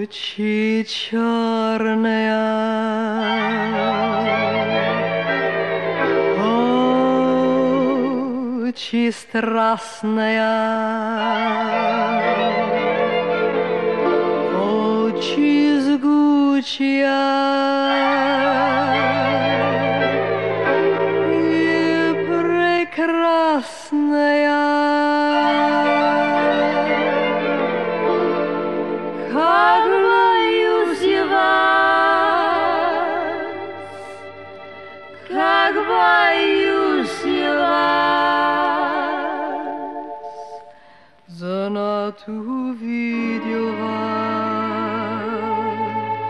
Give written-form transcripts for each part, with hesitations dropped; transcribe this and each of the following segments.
Очи черные, очи страстная, очи жгучая и прекрасная. Как боюсь я вас, как боюсь я вас, занадто увидел вас.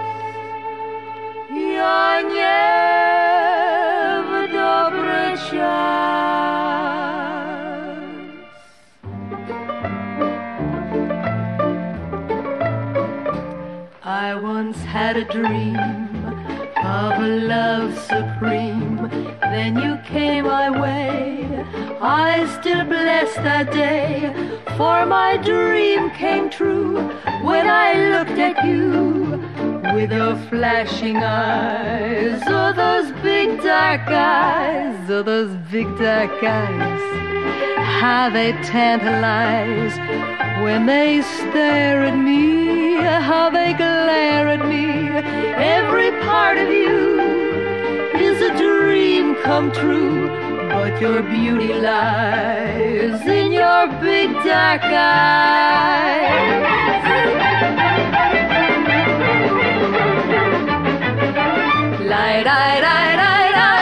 Я не в добрый час. I once had a dream of a love supreme. Then you came my way. I still bless that day, for my dream came true when I looked at you with your flashing eyes. Oh, those big dark eyes, oh, those big dark eyes. How they tantalize when they stare at me, how they glare at me. Every part of you is a dream come true, but your beauty lies in your big dark eyes. Light, light, light, light.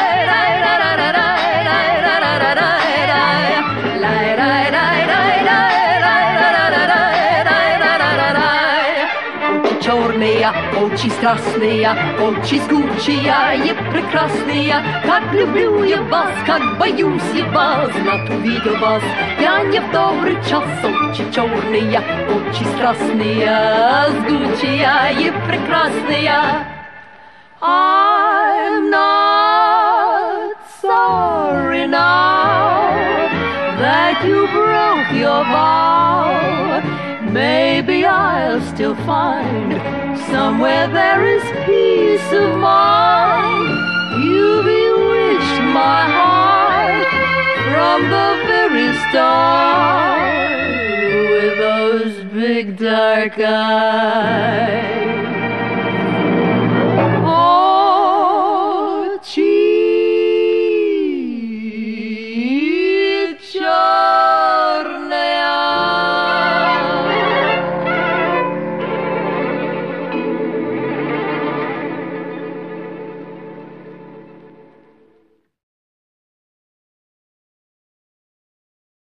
Черные, очи страстные, очи жгучие и прекрасные. Как люблю я вас, как боюсь я вас, знат увидел вас я не в добрый час. Очи черные, очи страстные, жгучие и прекрасные. I'm not sorry now that you broke your vow. Maybe I'll still find somewhere there is peace of mind. You bewitched my heart from the very start with those big dark eyes.